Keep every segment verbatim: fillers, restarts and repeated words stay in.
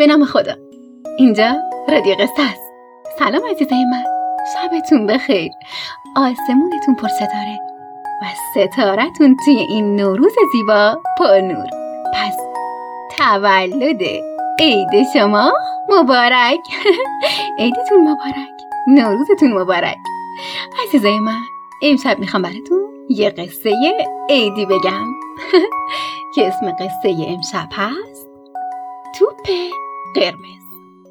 به نام خدا. اینجا رادیو قصه است. سلام عزیزای من، شبتون بخیر، آسمونتون پر ستاره و ستارتون توی این نوروز زیبا پر نور. پس تولد عید شما مبارک. عیدتون مبارک، نوروزتون مبارک. عزیزای من، امشب میخوام براتون یه قصه عیدی بگم که اسم قصه امشب هست توپ قرمز.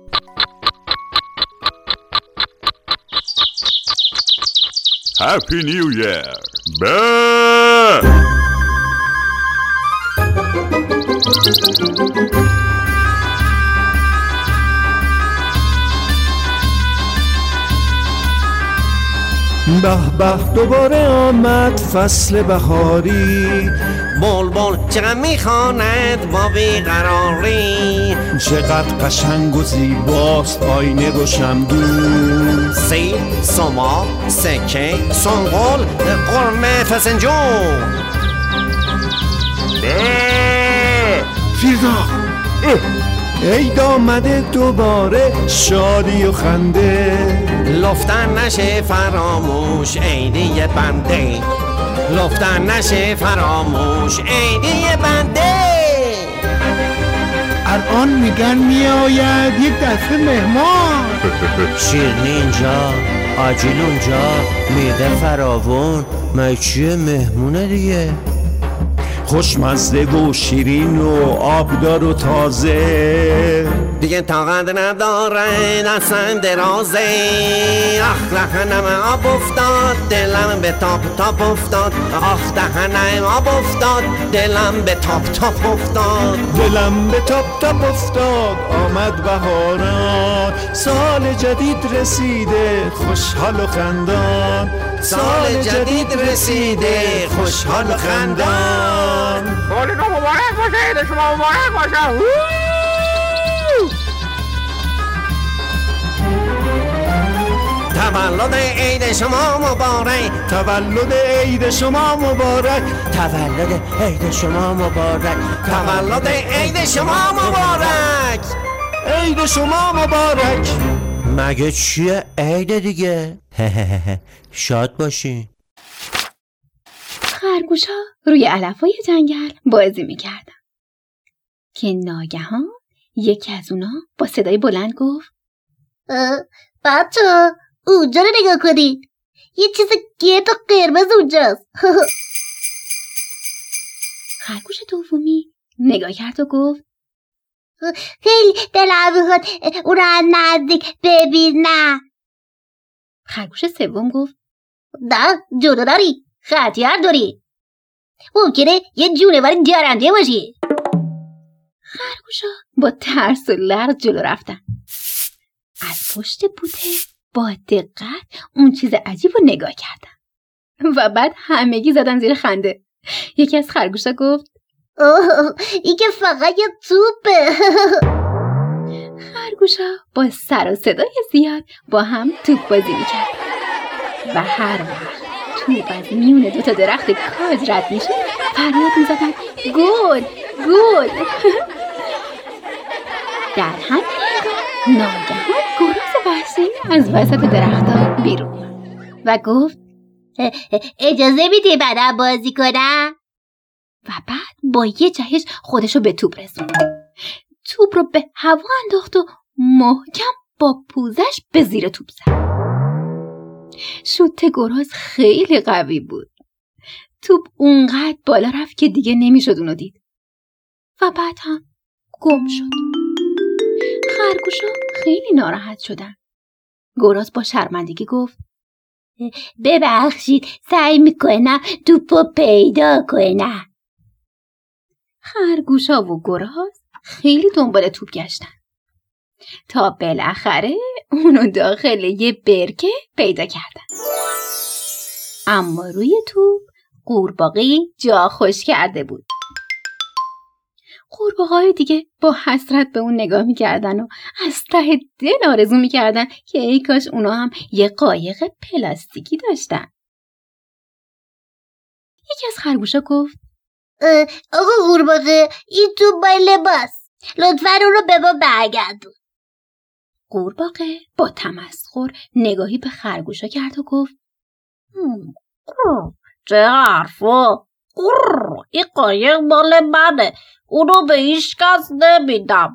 Happy New Year! Bah! به به دوباره آمد فصل بهاری، بلبل چقدر میخواند با بیقراری. چقدر قشنگ و زیباست آینه و شمدون، سیب، سما، سکه، سنگل، قرمه، فسنجون. فیردا عید آمده دوباره، شادی و خنده، لفتن نشه فراموش عیدی بنده، لفتن نشه فراموش عیدی بنده. الان میگن میآید یک دسته مهمان، شیرنی اینجا، آجیل اونجا، میده فراوون، مچیه مهمونه دیگه. خوشمزه و شیرین و آبدار و تازه، دیگه طاقت نداره دستم درازه. آخ دهنم آب افتاد، دلم به تاپ تاپ افتاد. آخ دهنم آب افتاد، دلم به تاپ تاپ افتاد. دلم به تاپ تاپ افتاد. آمد بهاران، سال جدید رسیده، خوشحال و خندان. سال جدید رسیده، خوشحال و خندان. سالتون مبارک باشه، عید شما مبارک باشه. تولد عید شما مبارک، تولد عید شما مبارک، تولد عید شما مبارک، تولد عید شما مبارک، عید شما مبارک. مگه چیه عید دیگه؟ شاد باشین. خرگوش‌ها روی علف‌های جنگل بازی می‌کردن که ناگهان یکی از اونا با صدای بلند گفت: بچه‌ها اونجا رو نگاه کنید، یه چیز گرد و قرمز اونجاست. خرگوش دومی نگاه کرد و گفت: خیلی دلم میخواد اون رو از نزدیک ببینم. خرگوش سوم گفت: نه جلو داری، خطر داری، ممکنه یه جونور جرنده باشی. خرگوشا با ترس و لرز جلو رفتن. از پشت بوته با دقت اون چیز عجیب رو نگاه کردن و بعد همگی زدن زیر خنده. یکی از خرگوشا گفت: اوه این که فقط یه توپه. خرگوشا با سر و صدای زیاد با هم توپ بازی میکردن و هر وقت توپ از میون دوتا درخت کاج رد میشد فریاد میزدن: گل گل. در همین هنگام ناگهان گراز وحشی از وسط درخت‌ها بیرون اومد و گفت: اجازه میدی بعدم بازی کنم؟ و بعد با یه جهش خودشو به توپ رسوند. توپ رو به هوا انداخت و محکم با پوزش به زیر توپ زد. شوت گراز خیلی قوی بود. توپ اونقدر بالا رفت که دیگه نمیشد اونو دید و بعد هم گم شد. خرگوشا خیلی ناراحت شدن. گراز با شرمندگی گفت: ببخشید، سعی میکنم توپو پیدا کنم. خرگوشا و گراز خیلی دنبال توپ گشتن تا بالاخره اونو داخل یه برکه پیدا کردن. اما روی توپ قورباغه‌ای جا خوش کرده بود. قورباغه‌های دیگه با حسرت به اون نگاه می‌کردن و از ته دل آرزو می‌کردن که ای کاش اونا هم یه قایق پلاستیکی داشتن. یکی از خرگوشا گفت: آقا قورباغه، این توپ با لباس لطفاً اون رو به ما برگردون. قورباغه با تمسخر نگاهی به خرگوشا کرد و گفت چه حرفا؟ این قایق مال منه، اونو به هیچ کس نمیدم.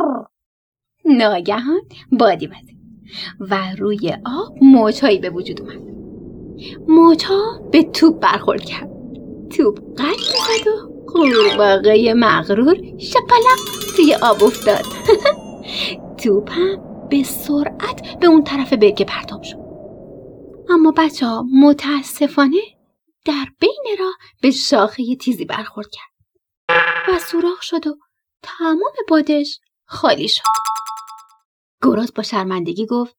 ناگهان بادی وزید و روی آب موجهایی به وجود اومد. موجها به توپ برخورد کرد. توپ قد زد و قورباغه مغرور شپلق توی آب افتاد. توپ هم به سرعت به اون طرف برکه پرتاب شد. اما بچه ها متاسفانه در بین راه به شاخه تیزی برخورد کرد و سوراخ شد و تمام بادش خالی شد. گراز با شرمندگی گفت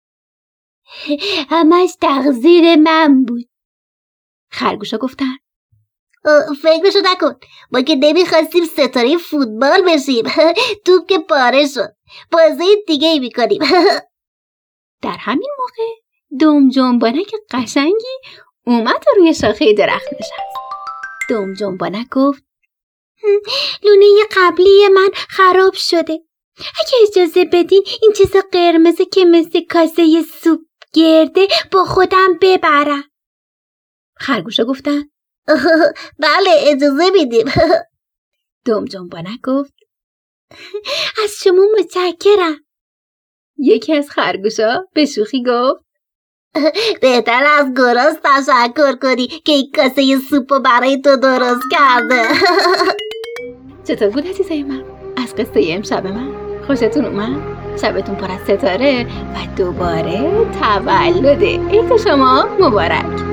همش تقصیر من بود. خرگوشا گفتن فکرشو نکن، ما که نمیخواستیم ستاره فوتبال بشیم. توپ که پاره شد، بازی دیگه ای میکنیم. در همین موقع دم جنبانک قشنگی اومد و روی شاخه درخت نشست. دم جنبانک گفت لونه قبلی من خراب شده، اگه اجازه بدین این چیز قرمزه که مثل کاسه سوپ گرده با خودم ببرم. خرگوشا گفتن بله اجازه میدیم. دم جنبانک گفت از شما متشکرم. یکی از خرگوشا به شوخی گفت بهتر از گراز تشکر کنی که این کاسه سوپو برای تو درست کرده. چطور بود عزیزای من؟ از قصه امشب من خوشتون اومد؟ شبتون پر از ستاره و دوباره تولد عید شما مبارک.